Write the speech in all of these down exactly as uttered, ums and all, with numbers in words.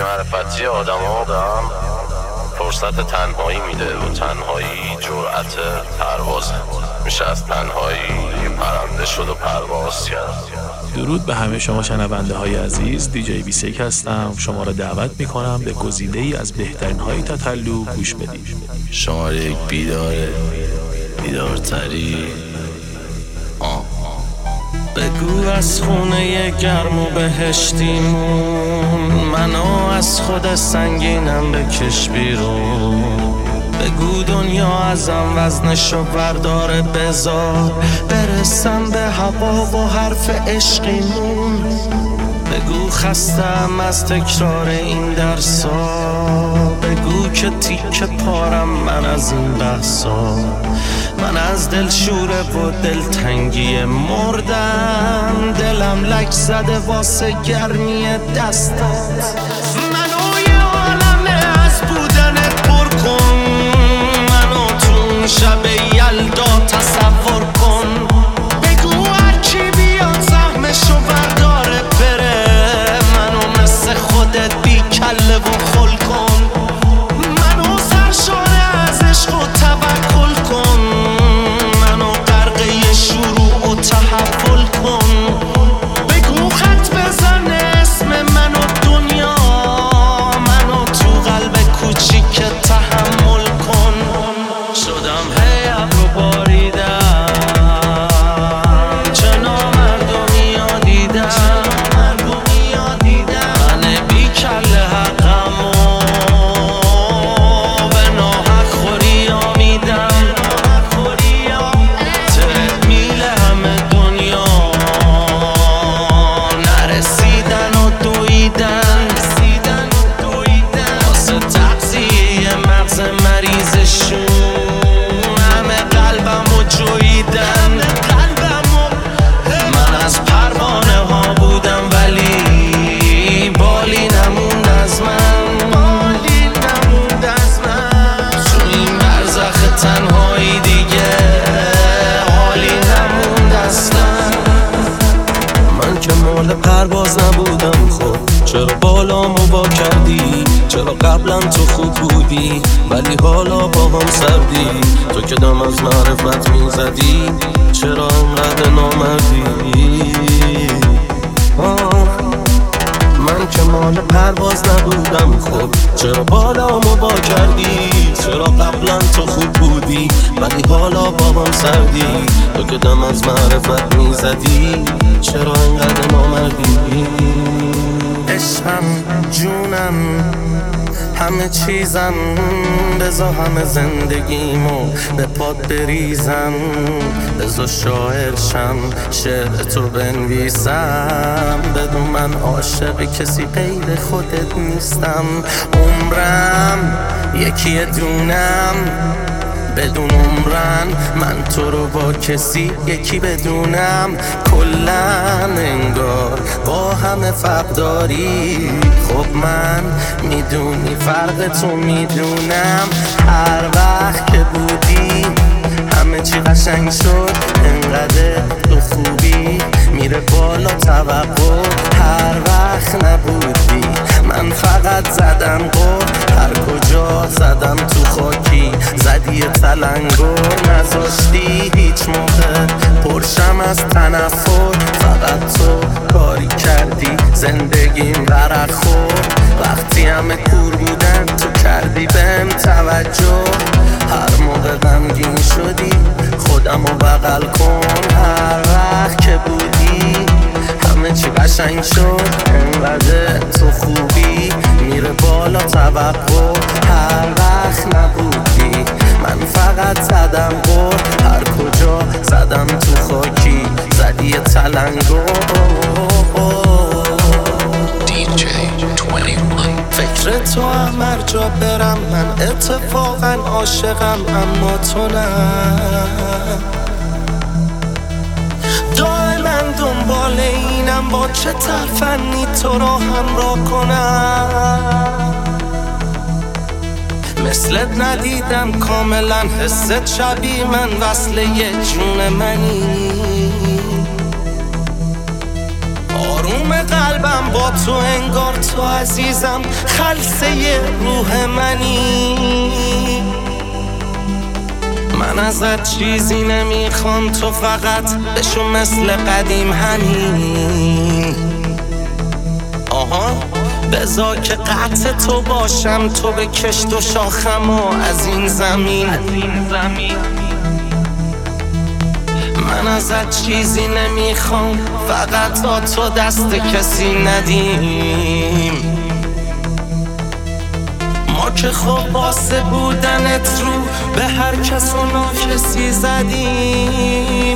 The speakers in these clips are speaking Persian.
بی‌معرفتی آدما به هم فرصت تنهایی میده و تنهایی جرأت پروازه. میشه از تنهایی پرنده شد و پرواز کرد. درود به همه شما شنونده های عزیز. دیجی بیست و یک هستم. شما را دعوت میکنم به گزیده ای از بهترین های تتلو گوش بدید. شماره یک بیداره، بیدارتری. آه بگو از خونه گرم و بهشتیمون، منو از خود سنگینم بکش بیرون. بگو دنیا ازم وزنشو برداره، بذار برسم به هوا و حرف عشقیمون. بگو خستم از تکرار این درسا، بگو که تیک پارم من از این بحثا. من از دل شوره و دل تنگی مردم، دلم لک زده واسه گرمی دستات. منو یه عالمه از بودنت پر کن، منو تو شب یلدا تصور کن. بگو هرکی بیاد زحمشو برداره بره، منو مثل خودت بی کله و خل کن. منو سرشاره از عشق و توکل کن، منو غرقه شروع و تحول کن. بگو خط بزن اسم منو دنیا، منو تو قلب کوچیک تحمل کن. شدم هی ابرو باریدم، چه نامردمی ها دیدم. من بی کله حقم و به ناحق خوری ها میدم. ترد میله همه دنیا نرسیدن و دویدن، واسه تغذیه مغز مریضشون همه قلبم و جویدن. من از پروانه ها بودم ولی بالی نموند از من. تو این برزخ تنهایی دیگه حالی نموند اصلا. من که مال پرواز نبودم، خب چرا بالامو با کردی؟ چرا قبلا تو خوب بودی ولی حالا با هم سردی؟ تو که دم از معرفت میزدی، چرا انقدر نامردی؟ آه من که مال پرواز نبودم، خب چرا بالامو با کردی؟ چرا قبلا تو خوب بودی ولی حالا با هم سردی؟ تو که دم از معرفت میزدی، چرا انقدر نامردی؟ عشقم جونم همه چیزم، بذار همه زندگیمو به پات بریزم. بذار شاعرشم شعر تو بنویسم، بدون من عاشق کسی غیر خودت نیستم. عمرم یکی دونم بدون عمرن، من تو رو با کسی یکی بدونم. کلن انگار با همه فرق داری، خب من میدونی فرق تو میدونم. هر وقت که بودی همه چی قشنگ شد، انقدر تو خوبی میره بالا توقع. هر وقت نبودی من فقط زدم قول، هر کجا زدم تو خاکی زدی تلنگر. نذاشتی هیچ موقع پرشم از تنفر، فقط تو کاری کردی زندگیم غرق خورد. وقتی همه کور بودن تو کردی بهم توجه، هر موقع غمگین شدی خودمو بغل کن. هر وقت که بودی همه چی قشنگ شد، انقدر تو خوبی میره بالا توقع. هر وقت نبودی من فقط زدم قول، هر کجا زدم تو خاکی زدی تلنگر. فکر تو هم هر جا برم من اتفاقا عاشقم، اما تو نه. دائما دنبال اینم با چه ترفنی تو رو همراه کنم. مثلت ندیدم کاملا، حست شبیه من، وصل یه جون منی. آروم قلبم با تو انگار تو عزیزم خلسه روح منی. من ازت چیزی نمیخوام تو فقط بشو مثل قدیم همین. آها بذار که قطع تو باشم تو به کشت و شاخم و از این زمین. من ازت چیزی نمیخوام فقط تا تو دست کسی ندیم. ما که خب واسه بودنت رو به هر کس و ناکسی زدیم.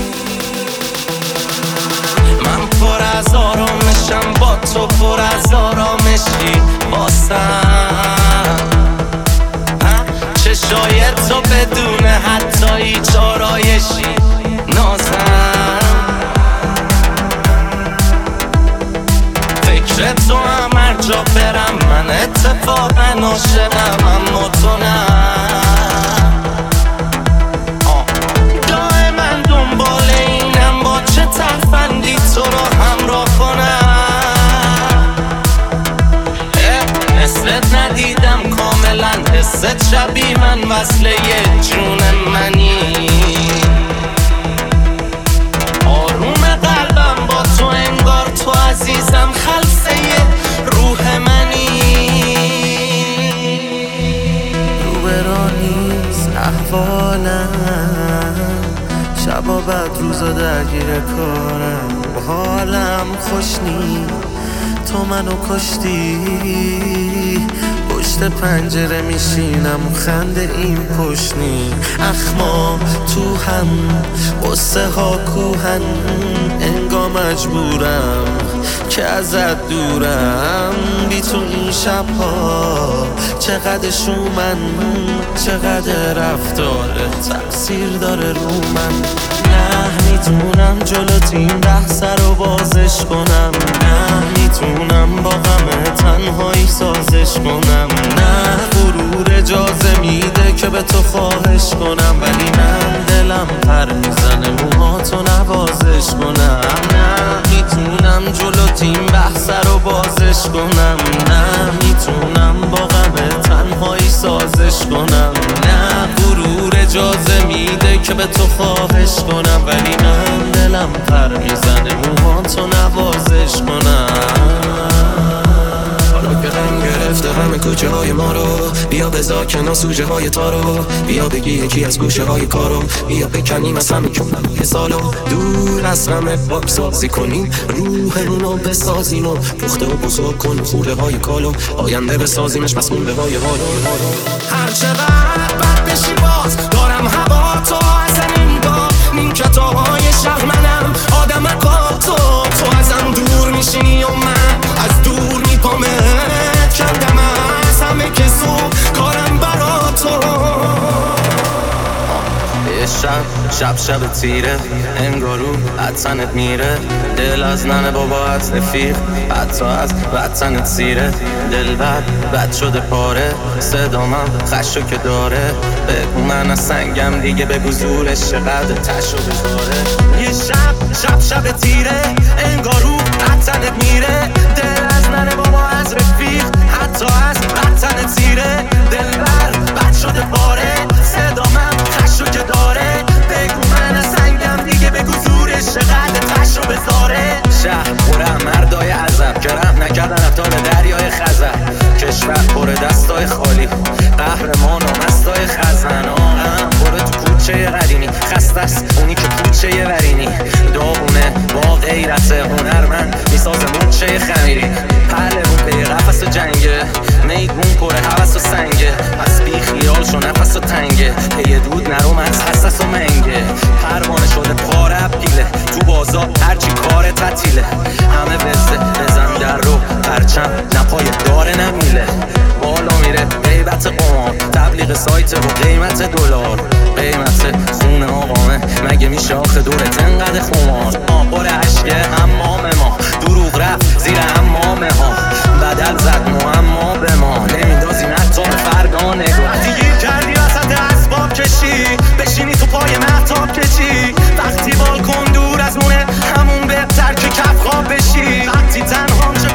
من پر از آرامشم با تو پر از آرامشی واسم. چه شاید تو بدون حتی هیچ آرایشی نازم. فکر تو هم هر جا برم من اتفاقا عاشقم اما تو نه. دائما دنبال اینم با چه ترفندی تو رو همراه کنم. مثلت ندیدم کاملا حست شبیه من وصله یه جون منی. عزیزم خلسه روح منی. روبرا نیست احوالم شبا بعد روزا درگیر کارم. حالم خوش نیست تو منو کشتی. پشت پنجره میشینم و خنده این پشنی. اخما تو هم قصه ها کوهن انگار مجبورم که ازت دورم. بی تو این شبها چقدر شومن چقدر رفتاره تقصیر داره رو من. نه میتونم جلوت این بحث رو بازش کنم. نه میتونم با غم تنهایی سازش کنم. نه غرور اجازه میده که به تو خواهش کنم. ولی من دلم پر میزنه موهاتو نوازش کنم. نه میتونم جلوت این بحث رو بازش کنم. نه میتونم با غم تنهایی سازش کنم. نه غرور اجازه میده که به تو خواهش کنم. ولی من دلم پر میزنه موهاتو نوازش کنم. حالا که غم گرفته همه کوچه های ما رو بیا بذار کنار سوژه های تارو. بیا بگی یکی از گوشه های کارو. بیا بکنیم از همه جمله سالو. دور از همه باک سازی کنیم روحمونو بسازیم و پخته و بزرگ کن خوره های کالو. آینده بسازیمش پس مونده های حالو. هر چقدر بد بشی باز دارم هوا تو از انگار نیم کتاهای شهر منم آدم اکا تو. تو ازم دور میشینی و من از دور میپامت کردم از همه کسو کارم برا تو. شب شب شب تیره انگارو حتنت میره. دل از ننه بابا از رفیق حتی از وطنت سیره. دل بد بد شده پاره صدامم خشو که داره. بگو من از سنگم دیگه بگو زورش چقدر تشو بذاره. یه شب شب شب تیره انگارو حتنت میره. دل از ننه بابا از رفیق حتی از وطنت سیره. دل بد بد شده پاره صدامم خشو که داره. بگو من از سنگم دیگه بگو زورش چقدر تشو بذاره. شهر پره مردای عذب که رحم نکردن ابطال دریای خزر. کشور پره دستای خالی قهرمان و مستای خزن. آهم پره تو کوچه قدیمی خسته است اونی که کوچه ورینی. داغونه با غیرت هنرمند میسازه موچه خمیری. پهلوون پی قفص و جنگه میگون پره حوث و سنگه. پس بی خیال شو نفس و تنگه پی دود نروم از حسس و منگه. پروانه شده پاره پیله تو بازار هرچی کار تعطیله. همه وزده بزن در رو پرچم نپای داره نمیله. بالا میره غیبت قمار تبلیغ سایت و قیمت دلار. قیمت خون آقامه مگه میشه آخه دورت انقدر خمار. آبار عشق حمام ما دروغ رفت زیر حمامه ها. بدل زد معما به ما نمیندازیم حتی به فردا نگاه. دیگه کردی وسط اسباب کشی بشینی تو پای مهتاب کشی. وقتی بالکن دور از مونه همون بهتر که کف خواب بشی. وقتی تنها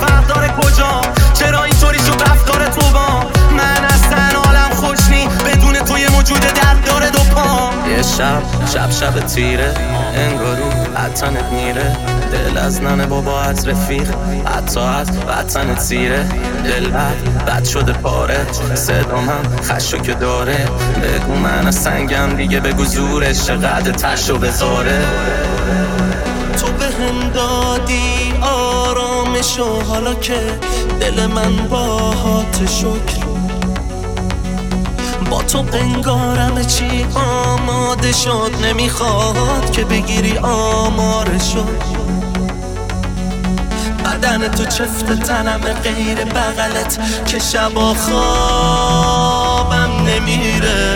شب شب شب تیره انگارو عطنت میره دل از ننه بابا از رفیق حتی از وطن تیره دل بد بد شده پاره صدام هم خشو که داره بگو من از سنگم دیگه بگو زورش چقدر تشو بذاره تو به هم دادی آرامشو حالا که دل من باهات شکر با تو انگارم چی آماده شد نمیخواد که بگیری آمارشو بدن تو چفت تنم غیر بغلت که شبا خوابم نمیره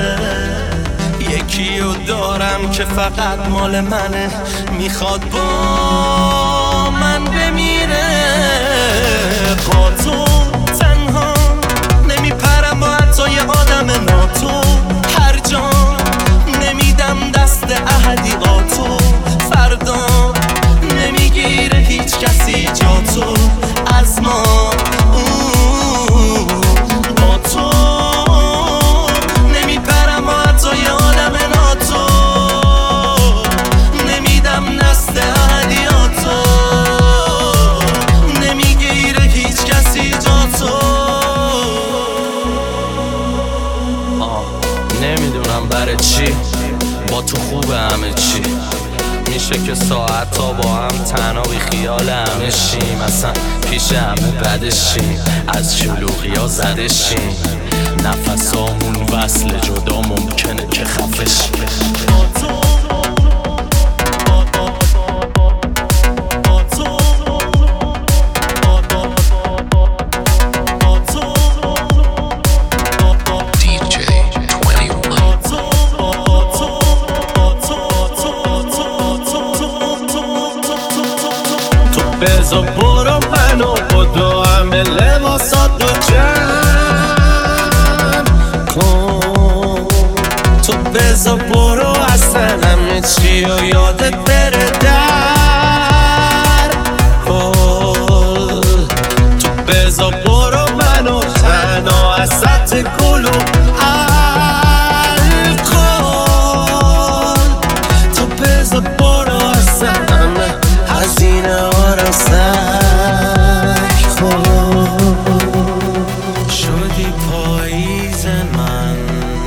یکیو دارم که فقط مال منه میخواد با من بمیره با تو تنها نمیپرم با حتی یه آدم ناتو هر جا نمیدم دست احدیاتو فردا نمیگیره هیچ کسی جا تو از ما با تو نمیپرم با حتی یه آدم ناتو نمیدم دست احدیاتو نمیگیره هیچ کسی جا تو نمیدونم برای چی با تو خوبه همه چی میشه که ساعت تا با هم تنها بی خیال همه شیم اصلا پیش همه بدشیم از شلوغی ها زدشیم نفسامون وصل جدا ممکنه که خفشیم بزا برو منو بدو همه لباسات رو جمع کن تو بزا برو اصلا همه چی و یادت بره در کن تو بزا برو منو تنها از سطح گلو الکل تو بزا برو اصلا همه هزینه ها رو سک خود شدی پاییز من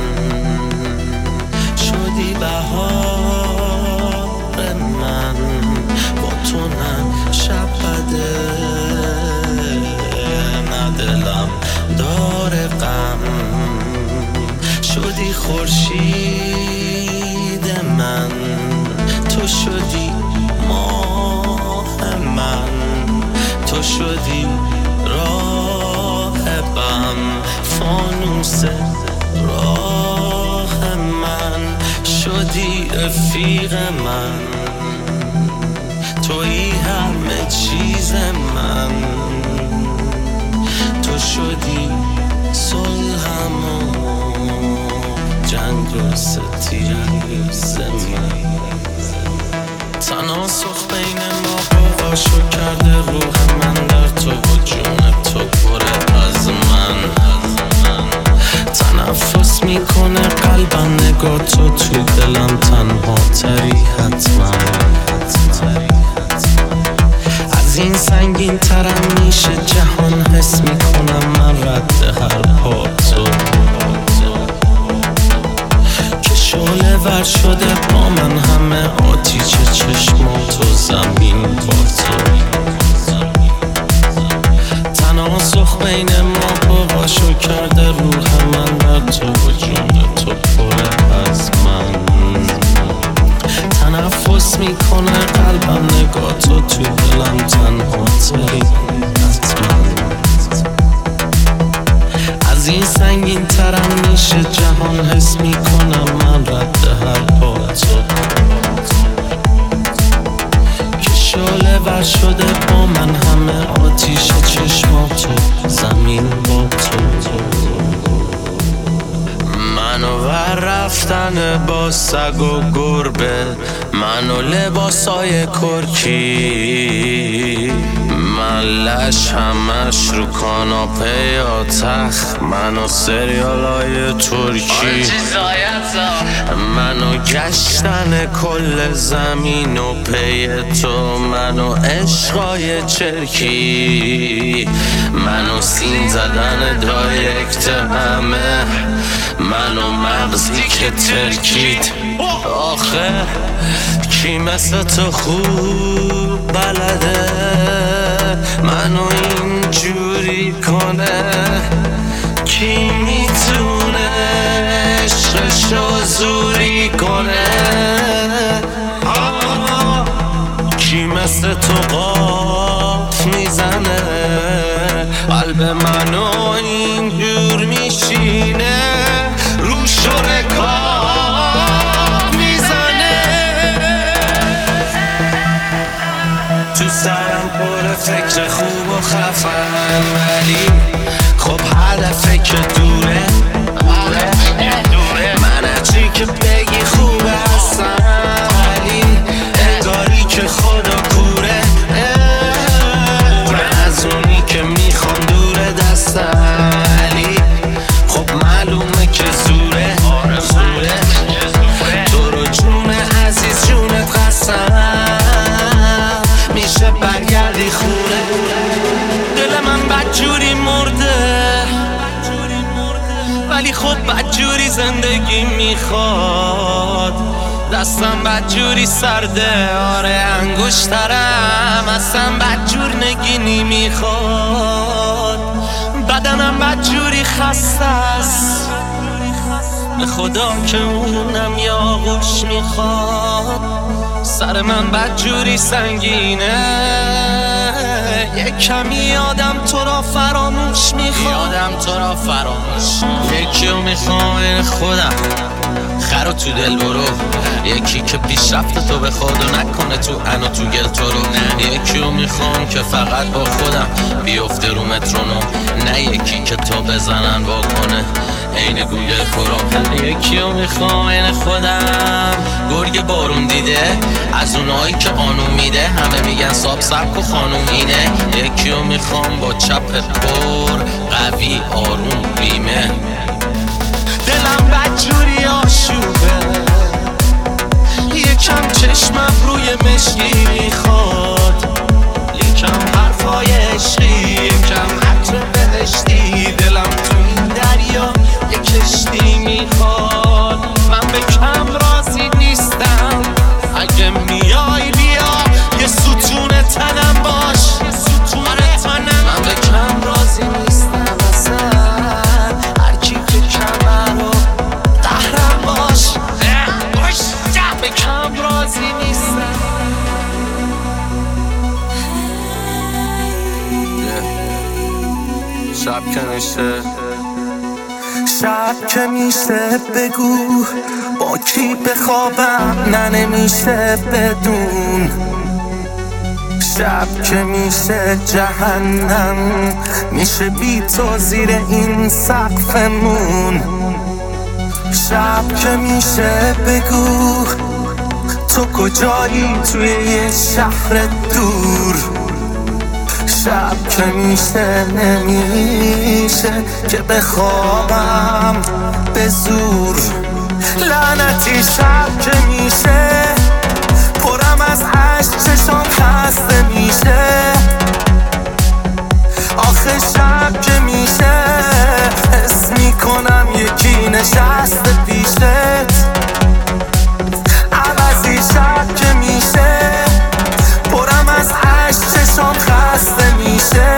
شدی بهار من با تو نه شب بده نه دلم داره غم شدی خورشید من تو شدی من تو شدی راهبم فانوس راه من شدی رفیق من تویی همه چیز من تو شدی صلحم و جنگ و ستیز من تناسخ بین ما قواشو کرده روح من در تو و جون تو پره از من تنفس میکنه قلبم نگاه تو تو دلم تنها تری حتما از این سنگین ترم میشه جهان حس میکنم من رد هر پا تو شعله ور شده با من همه آتیش چشمات و زمین با تو تناسخ بین ما پاهاشو کرده روح من در تو و جون تو پره از من تنفس میکنه قلبم نگاه تو تو دلم تنها تری حتما از این سنگین ترم میشه جهان حس میکنم من رد هر پا تو که شعله ور شده با من همه آتیش چشماتو زمین با تو منو ور رفتن با سگ و گربه منو لباسای کرکی محلش همش رو کاناپه یا تخت، منو سریالای ترکی، منو گشتن کل زمین و پی تو، منو عشقای چرکی، منو سین زدن دایرکت همه، منو مغزی که ترکید. آخه کی مثل تو خوب بلده منو اینجوری کنه؟ کی میتونه عشقشو زوری کنه؟ کی مثل تو قاف میزنه قلب منو اینجور میشینه، روشو رکاب میزنه؟ تو سرم پر فکر خوب و خفن، ولی خب هدفه که دوره، من هرچی که بگی خوبه هستم، ولی انگاری که خدا کوره، من از اونی که میخوام دوره دستم، ولی خب معلومه که زوره، زوره تو رو جون عزیز جونت قسم میشه برگردی خونه. دل من بدجوری مرده ولی خب بدجوری زندگی میخواد، دستم بدجوری سرده، آره انگشترم اصلا بدجور نگینی میخواد، بدنم بدجوری خسته است، به خدا که اونم یا آغوش میخواد، سر من بدجوری سنگینه، یک کمی یادم تو را فراموش میخواد، یادم تو را فراموش، یکیو میخوام خودم خرا تو دل برو، یکی که پیشرفت تو بخواد و نکنه تو انا تو گل تو رو، یکیو میخوام که فقط با خودم بیفته رو مترونوم، نه یکی که تو بزنن واکنه عین گوگل کرام، یکیو میخوام عین خودم گرگ بارون دیده، از اونایی که قانون میده همه میگن ساب سبک و خانوم اینه، یکیو میخوام با چپ پر قوی آروم بیمه، دلم بدجوری آشوبه، یکم چشمم روی مشکی میخواد، یکم حرفای عشقی، یکم عطر بهشتی، دلم تو این دریا یک کشتی میخواد، من به کم راضی نیستم، اگه میای بیا یه ستون تنم باش، یه ستون تنم، من به کم راضی نیستم اصلا، هر کی که کمر رو قهرم باش، به کم راضی نیستم. شب که میشه، شب که میشه بگو با کی بخوابم، نه نمیشه بدون، شب که میشه جهنم میشه بی تو زیر این سقفمون، شب که میشه بگو تو کجایی توی یه شهر دور، شب که میشه نمیشه که بخوابم به زور، لعنتی شب که میشه پرم از عشق چشام خسته میشه، آخه شب که میشه حس میکنم یکی نشسته پیشت، عوضی شب که میشه پرم از عشق چشام خسته میشه،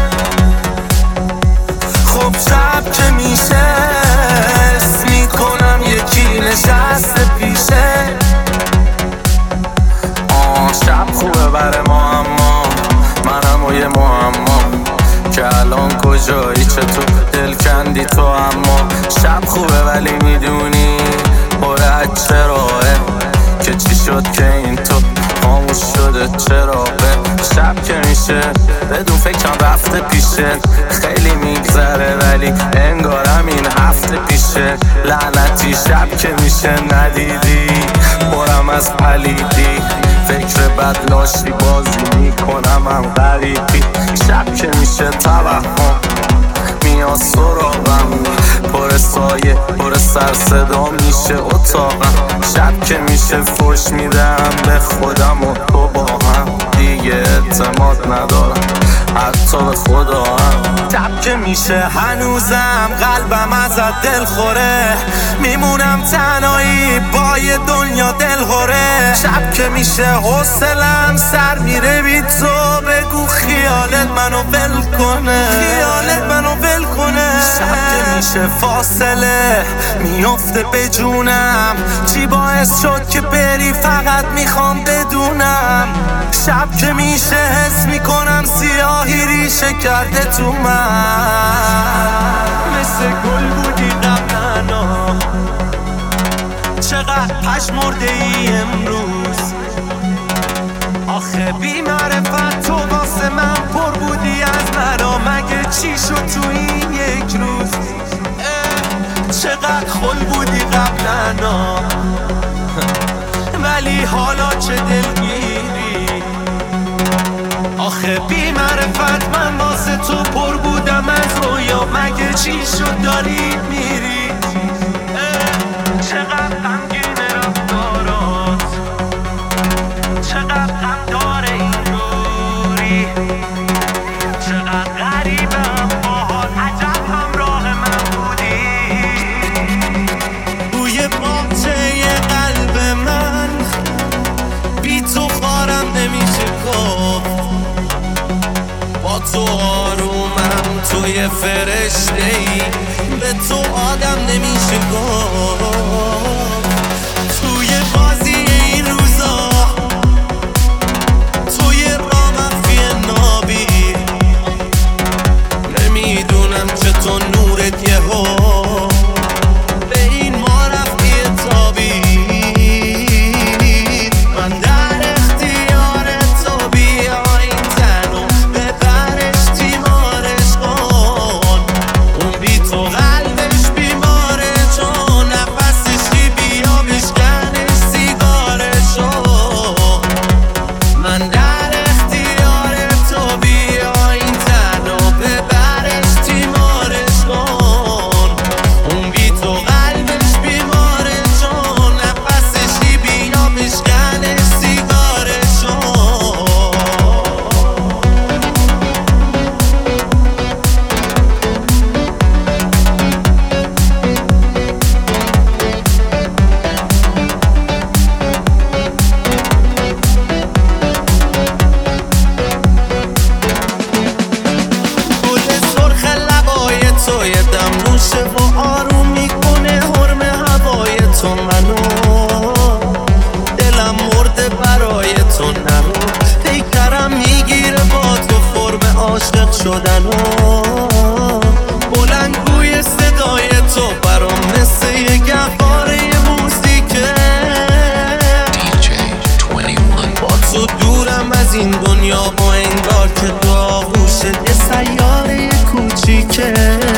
خب شب که میشه حس میکنم یکی نشسته پیشه، آه شب خوبه بر ما، اما منم و یه معما که الان کجایی چطور دل کندی تو، اما شب خوبه ولی میدونی برای چراهه که چی شد که این تو خاموش شده چراغه، شب که میشه بدون فکرم رفته پیشه، خیلی میگذره ولی انگارم این هفته پیشه لعنتی شب که میشه ندیدی برم از پلیدی فکر بد لاشی بازی میکنم هم غریبی شب که میشه توهم میاد سراغم پر سایه پر سر صدا میشه اتاقم شب که میشه فوش میدم به خودم و تو با هم دیگه اعتماد ندارم حتی به خدا هم شب که میشه هنوزم قلبم ازت دل خوره میمونم تنهایی با یه دنیا دل خوره شب که میشه حوصلم سر میره بی تو بگو خیالت منو ول کنه خیالت منو ول کنه شب که میشه فاصله میفته به جونم چی باعث شد که بری فقط میخوام بدونم شب که میشه حس میکنم سیاهی ریشه کرده تو من مثل گل بودی قبلا چقدر پشمرده ای امروز آخه بی معرفت تو واسه من پر بودی از مرا مگه چی شد تو این یک روز چقدر خل بودی قبلا ولی حالا چه دلگیری آخه بی معرفت من واسه تو پر بودم از رویا مگه چی شد داری میری چقدر غمگین رفتارات چقدر غم داره این دوری چقدر غریبم باهات عجب همراه من بودی روی باغچه قلب من بی تو خارم نمیشه گفت با تو آرومم توی فرشته ای به تو آدم نمیشه گفت توی بازی این روزا توی رامفی نابی نمیدونم چطور نورت یهو به این ما رفتی تابی من در اختیار تو بیا این تنو ببرش تیمارش کن اون بی تو قلبش بیماره چون نفسشی بیا بشکنش سیگارشو من در اختیار تو بیا این تنو ببرش تیمارش کن اون بی تو قلبش بیماره چون نفسشی بیا بشکنش سیگارشو گل سرخ لبای تو یه دم نوشه و آروم میکنه حرم هوای تو منو دلم مرده برای تو نرو پیکرم میگیره با تو فرم عاشق شدن و بلندگوی صدای تو برام مثل یه گهواره موزیکه با تو دورم از این دنیا با انگار که تو آغوش یه سیاره کوچیکه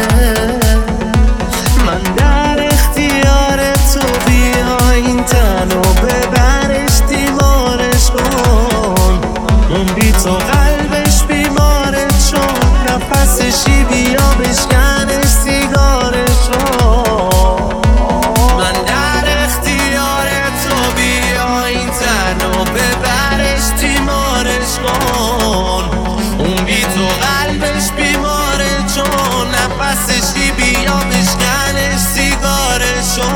من در اختیار تو بیا این تنو ببرش تیمارش کن اون بی تو قلبش بیماره چون نفسشی بیا بشکنش سیگارشو من در اختیار تو بیا این تنو ببرش تیمارش کن اون بی تو قلبش بیماره چون نفسشی بیا بشکنش سیگارشو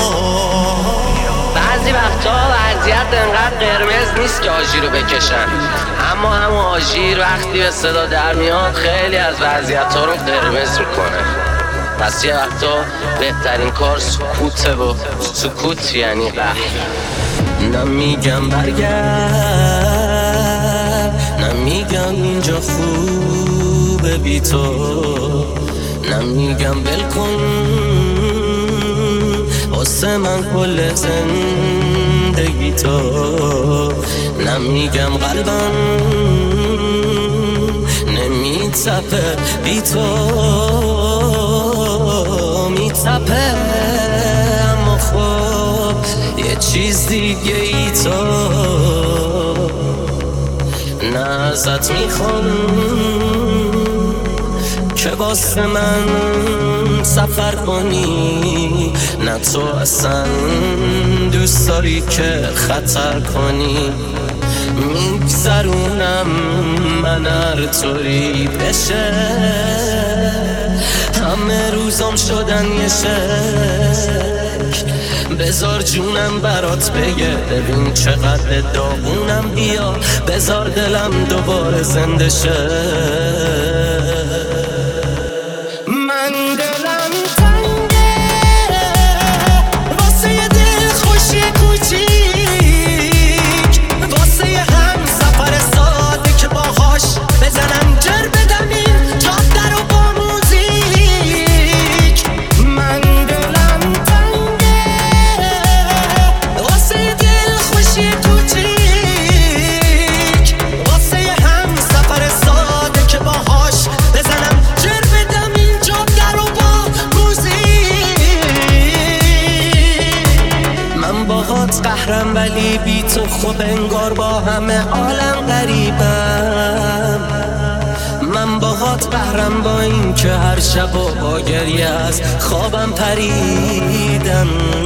بعضی وقتا وضعیت انقدر قرمز نیست که آژیر رو بکشن اما همون آژیر وقتی به صدا در میاد خیلی از وضعیت ها رو قرمز میکنه پس یه وقتا بهترین کار سکوته و سکوت یعنی قهر نمیگم برگرد نمیگم اینجا خوبه بی تو نمیگم ول کن واسه من کل زندگی تو نمیگم قلبم نمیتپه بی تو میتپه چیز دیگه ای تو نه ازت میخوام که واسه من سفر کنی، نه تو اصلا دوست داری که خطر کنی. میگذرونم من هر طوری بشه، همه روزام شدن یه شک. بذار جونم برات بگه ببین چقدر داغونم، بیا بذار دلم دوباره زنده شه. من دلم تنگه واسه یه دل خوشی کوچیک، واسه یه هم سفر ساده که باهاش بزنم جر بدم این جاده رو با موزیک. من دلم تنگه واسه یه دل خوشی کوچیک، واسه یه هم سفر ساده که باهاش بزنم جر بدم این جاده رو با موزیک. من باهات قهرم ولی بی تو خوب انگار با همه عالم غریبم. من باهات قهرم با این که هر شب و با گریه از خوابم پریدم.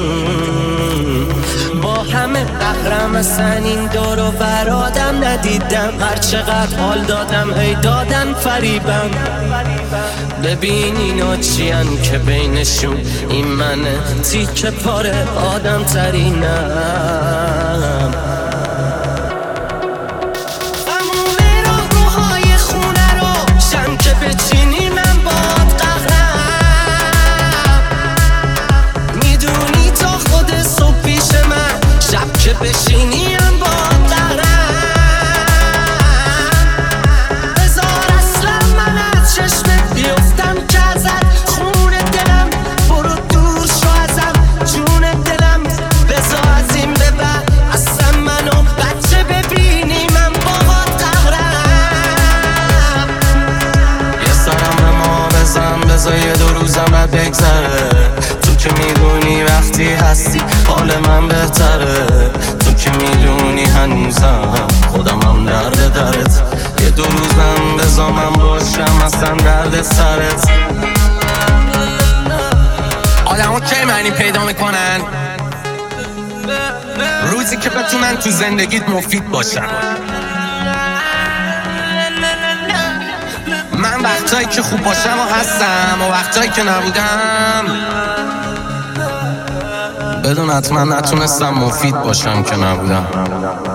با همه قهرم اصلا این دور و برادم ندیدم، هر چقدر حال دادم هی دادن فریبم. ببین اینا چیان که بینشون این منه تیکه پاره آدم ترینم. تموم راهروهای خونه رو شم که بچینی من باد قهرم. میدونی تا خود صبح پیش من شب که بشینی من باد قهرم. بذار اصلا من از چشمت بیفتم که ازت خون دلم برو دور شو ازم جون دلم. بذار از این به بعد اصلا منو بچه ببینی من باهات قهرم. یه سرم به ما بزن بذار یه دو روزم بگذره. تو که میدونی وقتی هستی حال من بهتره. تو که میدونی هنوزم خودمم درد درت. یه دو روزم بذار من باشم اصلا درد سرت. آدم ها که معنی پیدا میکنن روزی که بتونن تو زندگیت مفید باشن. من وقتایی که خوب باشم و هستم و وقتایی که نبودم بدون حتما نتونستم مفید باشم که نبودم.